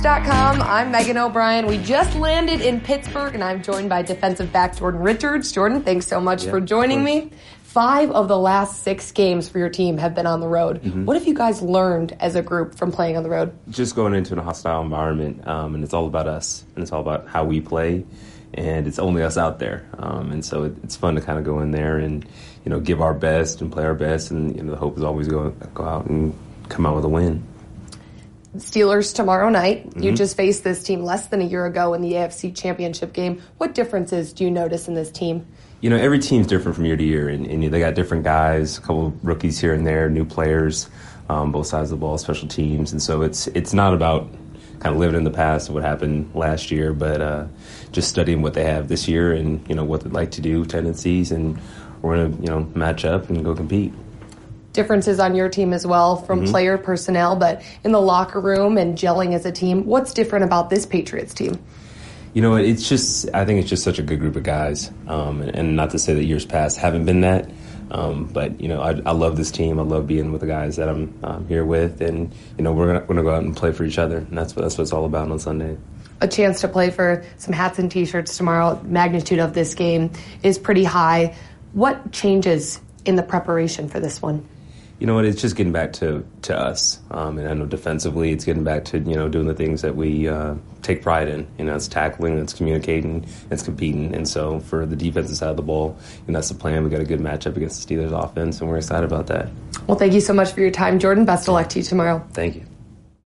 Steelers.com. I'm Megan O'Brien. We just landed in Pittsburgh, and I'm joined by defensive back Jordan Richards. Jordan, thanks so much for joining me. 5 of the last 6 games for your team have been on the road. Mm-hmm. What have you guys learned as a group from playing on the road? Just going into a hostile environment, and it's all about us, and it's all about how we play, and it's only us out there. And so it's fun to kind of go in there and, give our best and play our best, and the hope is always go out and come out with a win. Steelers tomorrow night. Mm-hmm. You just faced this team less than a year ago in the AFC Championship game. What differences do you notice in this team? Every team's different from year to year, and they got different guys, a couple of rookies here and there, new players, both sides of the ball, special teams. And so it's not about kind of living in the past of what happened last year, but just studying what they have this year and, what they'd like to do, tendencies, and we're going to, match up and go compete. Differences on your team as well from player personnel, but in the locker room and gelling as a team. What's different about this Patriots team? I think it's just such a good group of guys, and not to say that years past haven't been that, but I love this team. I love being with the guys that I'm here with, and we're gonna go out and play for each other, and that's what it's all about on Sunday. A chance to play for some hats and T-shirts tomorrow. Magnitude of this game is pretty high. What changes in the preparation for this one? It's just getting back to us. And I know defensively it's getting back to, doing the things that we take pride in. It's tackling, it's communicating, it's competing. And so for the defensive side of the ball, that's the plan. We got a good matchup against the Steelers offense, and we're excited about that. Well, thank you so much for your time, Jordan. Best of luck to you tomorrow. Thank you.